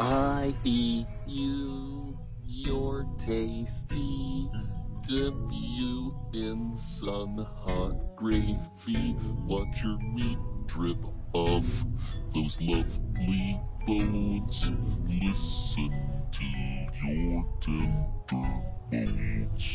I eat you, you're tasty. Dip you in sun-hot gravy. Watch your meat drip off those lovely bones. Listen to your tender moans.